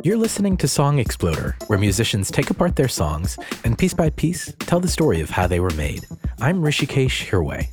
You're listening to Song Exploder, where musicians take apart their songs and piece by piece tell the story of how they were made. I'm Rishikesh Hirway.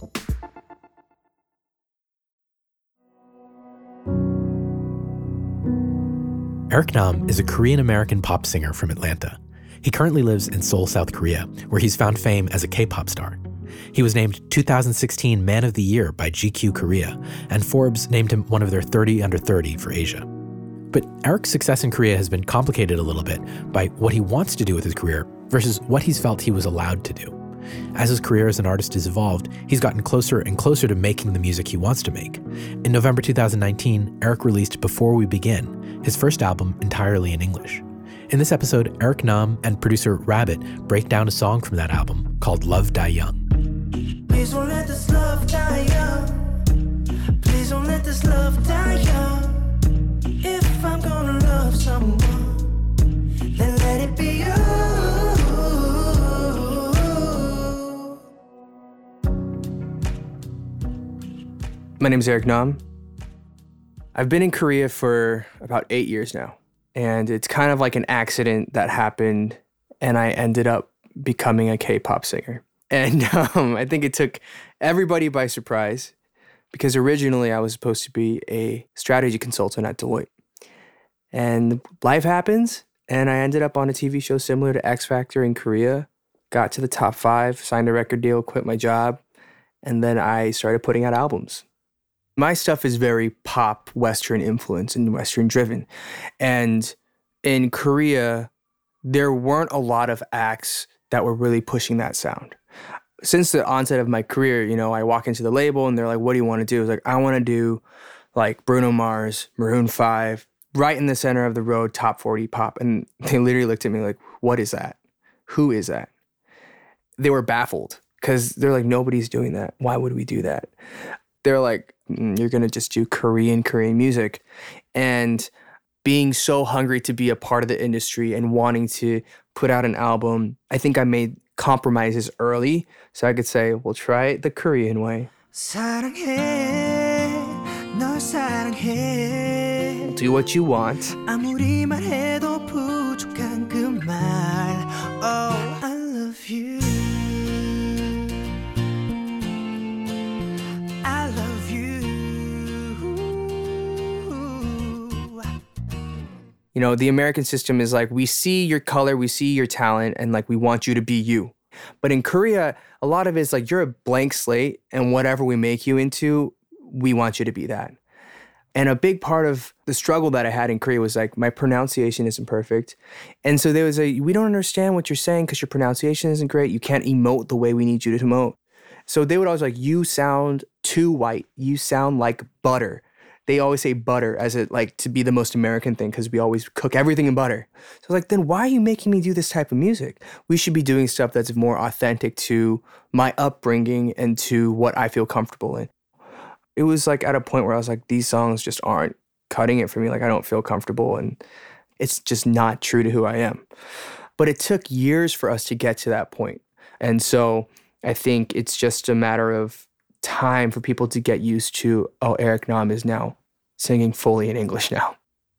Eric Nam is a Korean-American pop singer from Atlanta. He currently lives in Seoul, South Korea, where he's found fame as a K-pop star. He was named 2016 Man of the Year by GQ Korea, and Forbes named him one of their 30 under 30 for Asia. But Eric's success in Korea has been complicated a little bit by what he wants to do with his career versus what he's felt he was allowed to do. As his career as an artist has evolved, he's gotten closer and closer to making the music he wants to make. In November 2019, Eric released Before We Begin, his first album entirely in English. In this episode, Eric Nam and producer Rabbit break down a song from that album called Love Die Young. Please don't let this love die young. Please don't let this love die young. If I'm gonna love someone, then let it be you. My name is Eric Nam. I've been in Korea for about 8 years now, and it's kind of like an accident that happened, and I ended up becoming a K-pop singer. And I think it took everybody by surprise, because originally I was supposed to be a strategy consultant at Deloitte. And life happens, and I ended up on a TV show similar to X Factor in Korea, got to the top 5, signed a record deal, quit my job, and then I started putting out albums. My stuff is very pop, Western influence and Western driven. And in Korea, there weren't a lot of acts that were really pushing that sound. Since the onset of my career, I walk into the label and they're like, what do you want to do? I was like, I want to do like Bruno Mars, Maroon 5, right in the center of the road, top 40 pop. And they literally looked at me like, what is that? Who is that? They were baffled because they're like, nobody's doing that. Why would we do that? They're like, you're going to just do Korean music. And being so hungry to be a part of the industry and wanting to put out an album, I think I made compromises early so I could say, well, try it the Korean way. 사랑해, 널 사랑해. Do what you want. 아무리 말해도 부족한 그 말. Oh, I love you. I love you. The American system is like, we see your color, we see your talent, and like, we want you to be you. But in Korea, a lot of it is like, you're a blank slate, and whatever we make you into, we want you to be that. And a big part of the struggle that I had in Korea was like, my pronunciation isn't perfect. And so there was we don't understand what you're saying because your pronunciation isn't great. You can't emote the way we need you to emote. So they would always like, you sound too white. You sound like butter. They always say butter as to be the most American thing because we always cook everything in butter. So I was like, then why are you making me do this type of music? We should be doing stuff that's more authentic to my upbringing and to what I feel comfortable in. It was like at a point where I was like, these songs just aren't cutting it for me. Like, I don't feel comfortable and it's just not true to who I am. But it took years for us to get to that point. And so I think it's just a matter of time for people to get used to, oh, Eric Nam is now singing fully in English now.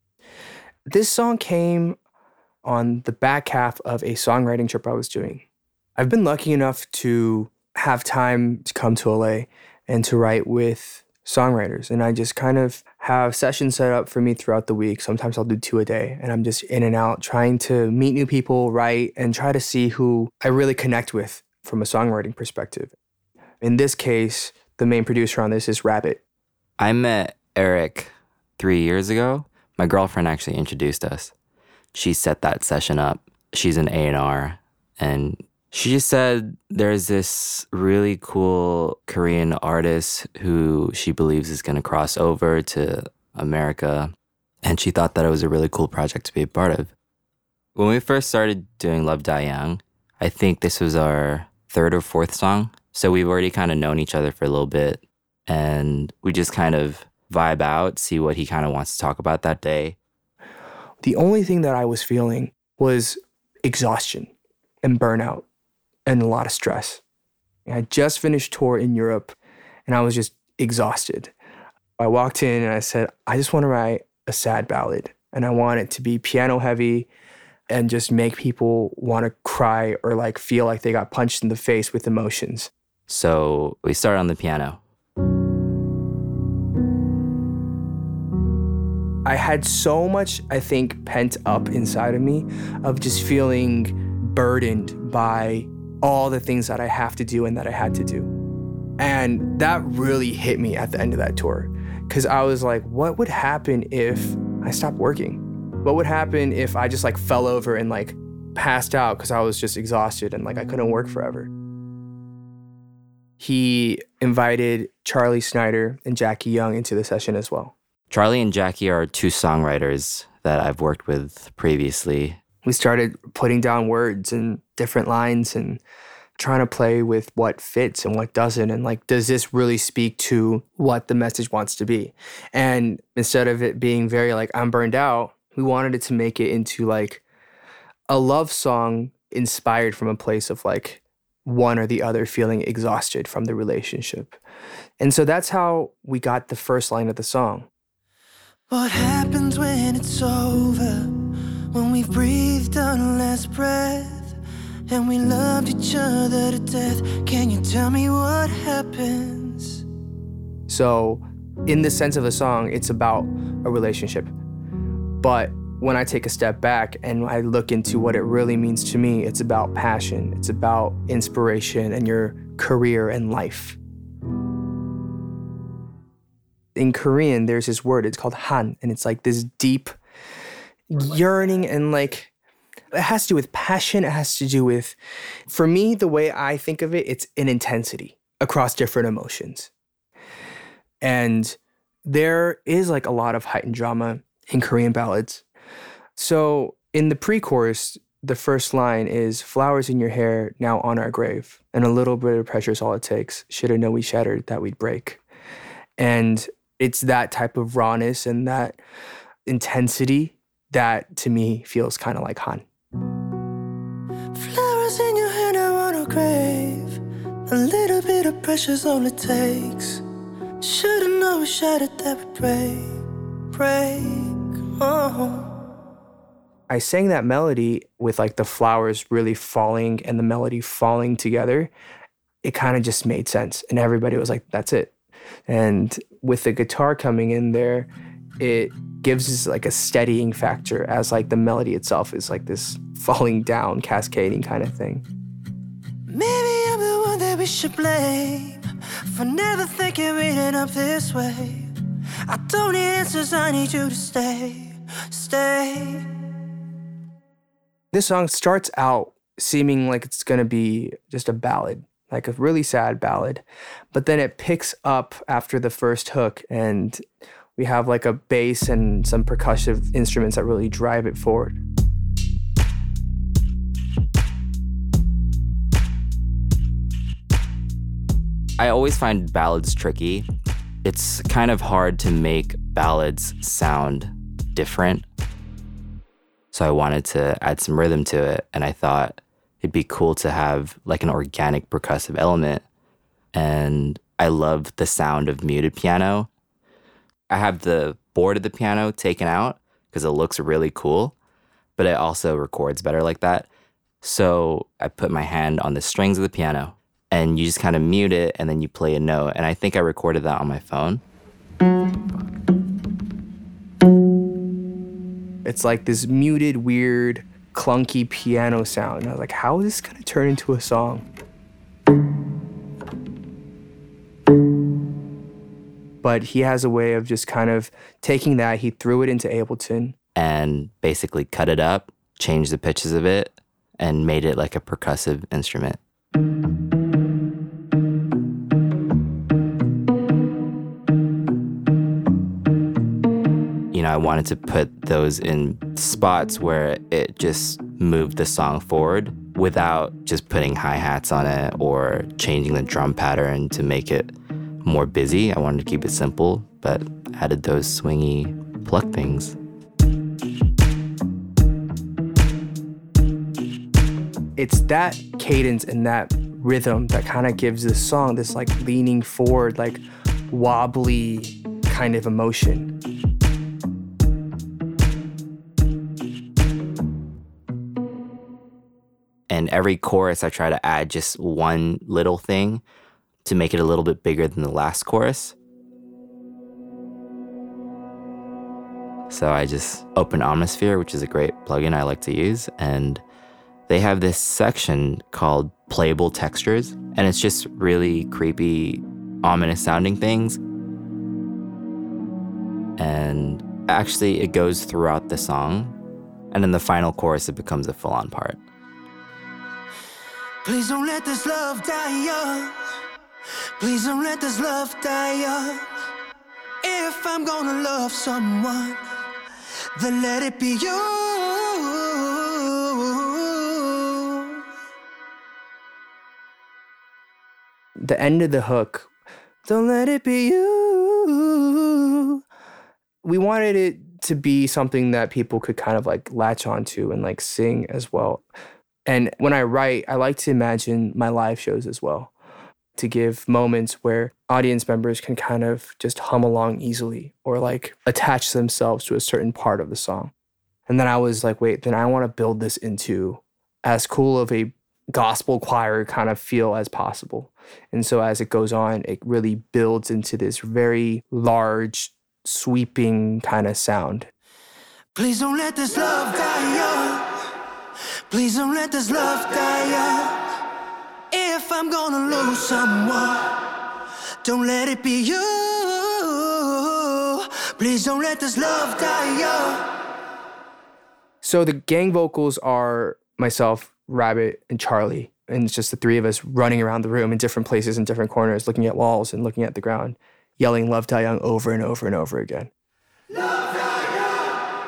This song came on the back half of a songwriting trip I was doing. I've been lucky enough to have time to come to LA and to write with songwriters. And I just kind of have sessions set up for me throughout the week. Sometimes I'll do 2 a day. And I'm just in and out trying to meet new people, write, and try to see who I really connect with from a songwriting perspective. In this case, the main producer on this is Rabbit. I met Eric 3 years ago. My girlfriend actually introduced us. She set that session up. She's an A&R, and she just said there's this really cool Korean artist who she believes is going to cross over to America, and she thought that it was a really cool project to be a part of. When we first started doing Love Die Young, I think this was our 3rd or 4th song. So we've already kind of known each other for a little bit, and we just kind of vibe out, see what he kind of wants to talk about that day. The only thing that I was feeling was exhaustion and burnout and a lot of stress. I had just finished tour in Europe, and I was just exhausted. I walked in and I said, I just want to write a sad ballad. And I want it to be piano heavy and just make people want to cry or like feel like they got punched in the face with emotions. So we start on the piano. I had so much, I think, pent up inside of me of just feeling burdened by all the things that I have to do and that I had to do. And that really hit me at the end of that tour. Because I was like, what would happen if I stopped working? What would happen if I just like fell over and like passed out because I was just exhausted and like I couldn't work forever? He invited Charlie Snyder and Jackie Young into the session as well. Charlie and Jackie are two songwriters that I've worked with previously. We started putting down words and different lines and trying to play with what fits and what doesn't. And like, does this really speak to what the message wants to be? And instead of it being very like, I'm burned out, we wanted it to make it into like a love song inspired from a place of like one or the other feeling exhausted from the relationship. And so that's how we got the first line of the song. What happens when it's over? When we've breathed our last breath and we loved each other to death. Can you tell me what happens? So in the sense of the song, it's about a relationship. But when I take a step back and I look into what it really means to me, it's about passion. It's about inspiration and your career and life. In Korean, there's this word, it's called han, and it's like this deep yearning and like, it has to do with passion. It has to do with, for me, the way I think of it, it's an intensity across different emotions. And there is like a lot of heightened drama in Korean ballads. So in the pre-chorus, the first line is, flowers in your hair, now on our grave. And a little bit of pressure is all it takes. Should have known we shattered, that we'd break. And it's that type of rawness and that intensity that to me feels kind of like Han. Flowers in your hair, now on our grave. A little bit of pressure's all it takes. Should've known we shattered, that would break. Oh. I sang that melody with like the flowers really falling and the melody falling together. It kind of just made sense. And everybody was like, that's it. And with the guitar coming in there, it gives us like a steadying factor as like the melody itself is like this falling down, cascading kind of thing. Maybe I'm the one that we should blame for never thinking we'd end up this way. I don't need answers, I need you to stay. This song starts out seeming like it's gonna be just a ballad, like a really sad ballad. But then it picks up after the first hook and we have like a bass and some percussive instruments that really drive it forward. I always find ballads tricky. It's kind of hard to make ballads sound different. So I wanted to add some rhythm to it, and I thought it'd be cool to have like an organic percussive element. And I love the sound of muted piano. I have the board of the piano taken out because it looks really cool, but it also records better like that. So I put my hand on the strings of the piano and you just kind of mute it and then you play a note. And I think I recorded that on my phone. It's like this muted, weird, clunky piano sound. And I was like, how is this gonna turn into a song? But he has a way of just kind of taking that, he threw it into Ableton. And basically cut it up, changed the pitches of it, and made it like a percussive instrument. You know, I wanted to put those in spots where it just moved the song forward without just putting hi-hats on it or changing the drum pattern to make it more busy. I wanted to keep it simple, but added those swingy pluck things. It's that cadence and that rhythm that kind of gives this song this like leaning forward, like wobbly kind of emotion. And every chorus, I try to add just one little thing to make it a little bit bigger than the last chorus. So I just open Omnisphere, which is a great plugin I like to use, and they have this section called Playable Textures, and it's just really creepy, ominous sounding things. And actually, it goes throughout the song, and in the final chorus, it becomes a full-on part. Please don't let this love die young. Please don't let this love die young. If I'm gonna love someone, then let it be you. The end of the hook, don't let it be you. We wanted it to be something that people could kind of like latch onto and like sing as well. And when I write, I like to imagine my live shows as well, to give moments where audience members can kind of just hum along easily or like attach themselves to a certain part of the song. And then I was like, wait, then I want to build this into as cool of a gospel choir kind of feel as possible. And so as it goes on, it really builds into this very large, sweeping kind of sound. Please don't let this love die young. Please don't let this love die young. If I'm gonna lose someone, don't let it be you. Please don't let this love die young. So the gang vocals are myself, Rabbit, and Charlie. And it's just the three of us running around the room in different places, in different corners, looking at walls and looking at the ground, yelling Love Die Young over and over and over again. Love die young.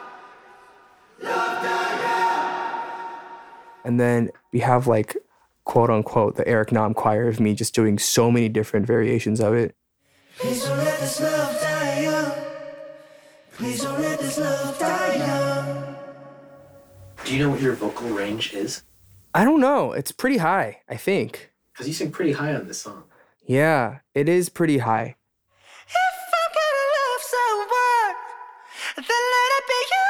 Love die young. And then we have like, quote unquote, the Eric Nam choir of me just doing so many different variations of it. Please don't let this love die young. Please don't let this love die young. Do you know what your vocal range is? I don't know. It's pretty high, I think. Because you sing pretty high on this song. Yeah, it is pretty high. If I'm gonna love someone, then let it be you.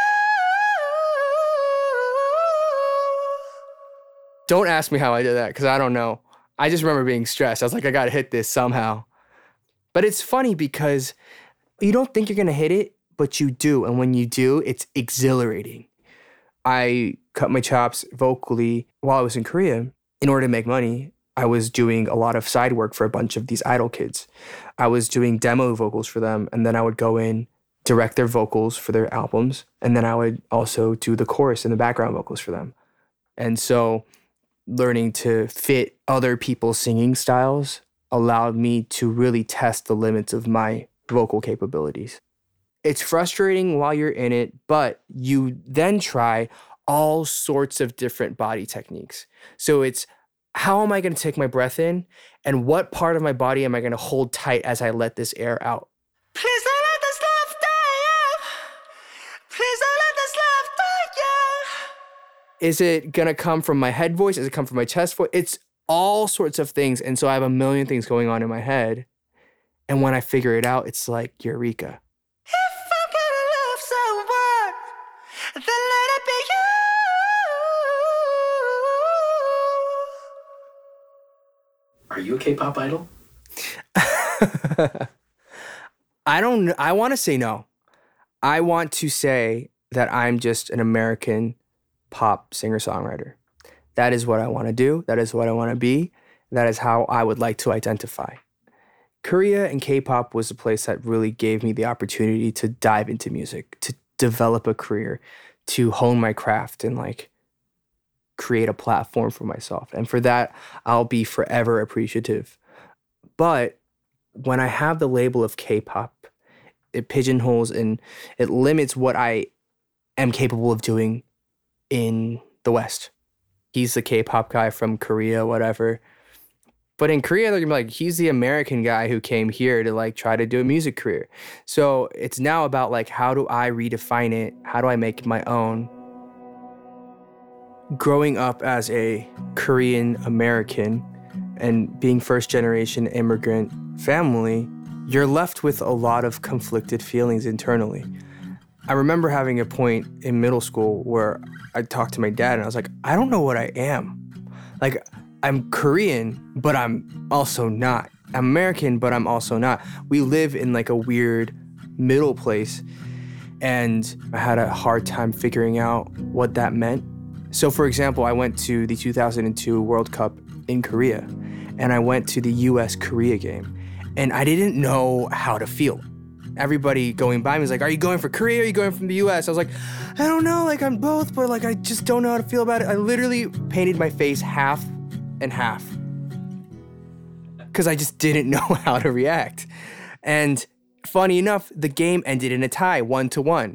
Don't ask me how I did that, because I don't know. I just remember being stressed. I was like, I gotta hit this somehow. But it's funny because you don't think you're gonna hit it, but you do. And when you do, it's exhilarating. I cut my chops vocally while I was in Korea. In order to make money, I was doing a lot of side work for a bunch of these idol kids. I was doing demo vocals for them, and then I would go in, direct their vocals for their albums, and then I would also do the chorus and the background vocals for them. And so learning to fit other people's singing styles allowed me to really test the limits of my vocal capabilities. It's frustrating while you're in it, but you then try all sorts of different body techniques. So it's, how am I going to take my breath in? And what part of my body am I going to hold tight as I let this air out? Please don't let this love die young. Please don't let this love die young. Is it going to come from my head voice? Is it come from my chest voice? It's all sorts of things. And so I have a million things going on in my head. And when I figure it out, it's like eureka. If I'm gonna love someone, then let it be you. Are you a K-pop idol? I want to say no. I want to say that I'm just an American pop singer-songwriter. That is what I want to do. That is what I want to be. That is how I would like to identify. Korea and K-pop was a place that really gave me the opportunity to dive into music, to develop a career, to hone my craft and like create a platform for myself. And for that, I'll be forever appreciative. But when I have the label of K-pop, it pigeonholes and it limits what I am capable of doing in the West. He's the K-pop guy from Korea, whatever. But in Korea, they're gonna be like, he's the American guy who came here to like try to do a music career. So it's now about like, how do I redefine it? How do I make it my own? Growing up as a Korean American and being first generation immigrant family, you're left with a lot of conflicted feelings internally. I remember having a point in middle school where I talked to my dad and I was like, I don't know what I am. Like, I'm Korean, but I'm also not. I'm American, but I'm also not. We live in like a weird middle place. And I had a hard time figuring out what that meant. So for example, I went to the 2002 World Cup in Korea, and I went to the US-Korea game, and I didn't know how to feel. Everybody going by me was like, are you going for Korea or are you going from the US? I was like, I don't know, like I'm both, but like I just don't know how to feel about it. I literally painted my face half and half because I just didn't know how to react. And funny enough, the game ended in a tie, 1-1.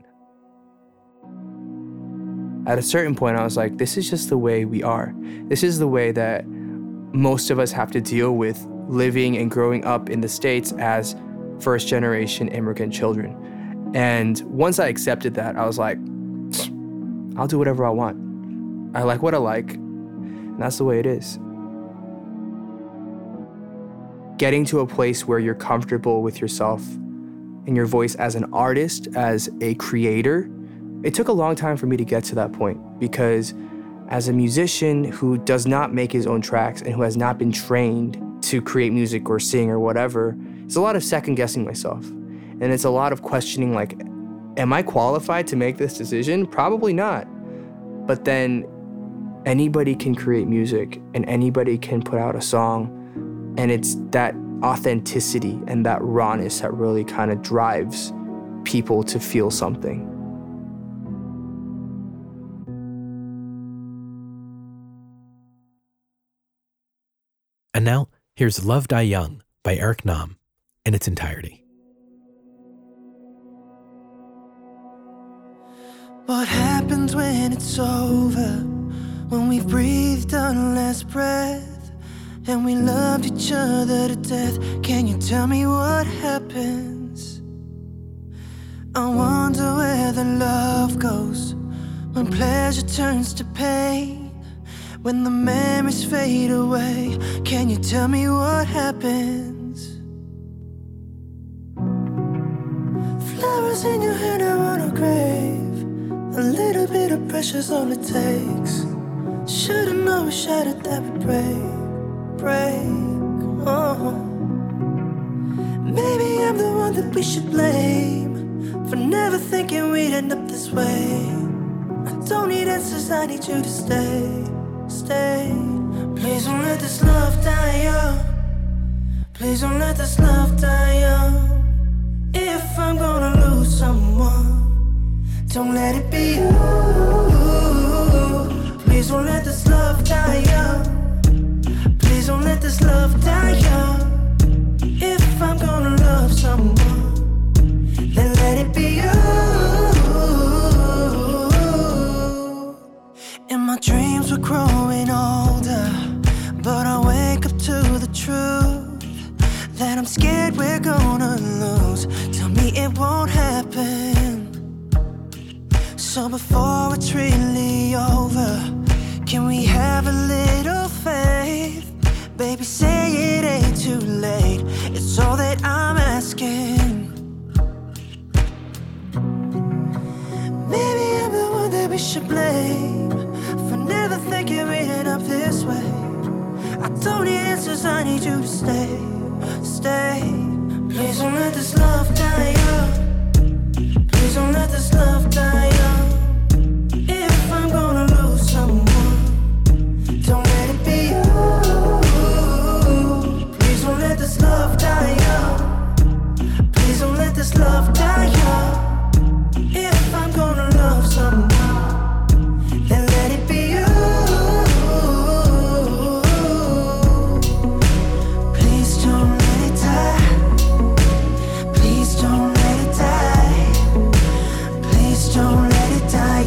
At a certain point, I was like, this is just the way we are. This is the way that most of us have to deal with living and growing up in the States as first-generation immigrant children. And once I accepted that, I was like, I'll do whatever I want. I like what I like, and that's the way it is. Getting to a place where you're comfortable with yourself and your voice as an artist, as a creator, it took a long time for me to get to that point, because as a musician who does not make his own tracks and who has not been trained to create music or sing or whatever, it's a lot of second guessing myself. And it's a lot of questioning, like, am I qualified to make this decision? Probably not. But then anybody can create music and anybody can put out a song, and it's that authenticity and that rawness that really kind of drives people to feel something. And now, here's Love Die Young by Eric Nam in its entirety. What happens when it's over? When we've breathed our last breath and we loved each other to death? Can you tell me what happens? I wonder where the love goes when pleasure turns to pain, when the memories fade away. Can you tell me what happens? Flowers in your hand are on a grave. A little bit of pressure's all it takes. Should've known we shattered that would break. Oh, maybe I'm the one that we should blame for never thinking we'd end up this way. I don't need answers, I need you to stay. Please don't let this love die young. Please don't let this love die young. If I'm gonna lose someone, don't let it be you. Please don't let this love die young. Please don't let this love die young. If I'm gonna love someone, then let it be you. And my dreams were growing older, but I wake up to the truth that I'm scared we're gonna lose. Tell me it won't happen. So before it's really over, can we have a little faith? Baby, say it ain't too late. It's all that I'm asking. Maybe I'm the one that we should blame for never thinking we'd end up this way. I don't need answers, I need you to stay. Please don't let this love die young. Please don't let this love die young. If I'm gonna lose someone, don't let it be you. Please don't let this love die young. Please don't let this love die young. If I'm gonna love someone, then let it be you. Please don't let it die. Please don't let it die. Please don't let it die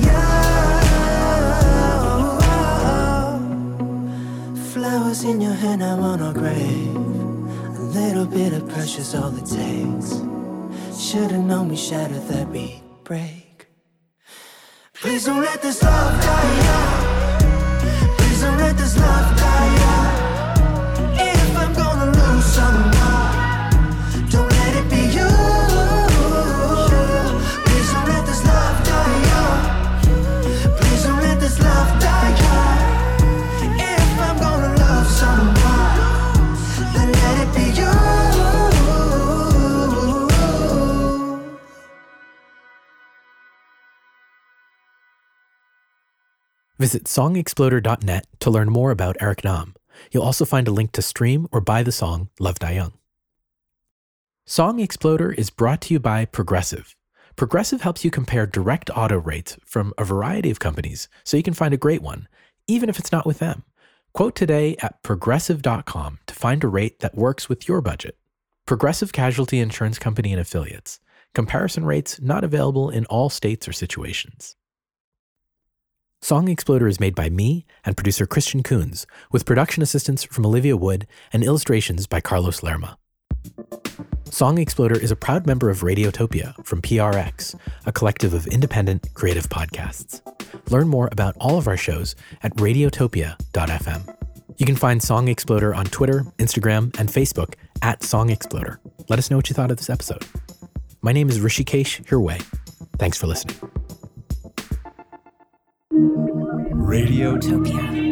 young. Flowers in your hand, I'm on a grave. A little bit of pressure's all it takes. Should've known we shattered that we'd break. Please don't let this love die young. Please don't let this love die young. If I'm gonna lose someone, don't let it be you. Please don't let this love Visit songexploder.net to learn more about Eric Nam. You'll also find a link to stream or buy the song Love Die Young. Song Exploder is brought to you by Progressive. Progressive helps you compare direct auto rates from a variety of companies so you can find a great one, even if it's not with them. Quote today at progressive.com to find a rate that works with your budget. Progressive Casualty Insurance Company and Affiliates. Comparison rates not available in all states or situations. Song Exploder is made by me and producer Christian Coons, with production assistance from Olivia Wood and illustrations by Carlos Lerma. Song Exploder is a proud member of Radiotopia from PRX, a collective of independent creative podcasts. Learn more about all of our shows at radiotopia.fm. You can find Song Exploder on Twitter, Instagram, and Facebook at Song Exploder. Let us know what you thought of this episode. My name is Rishikesh Hirway. Thanks for listening. Radiotopia.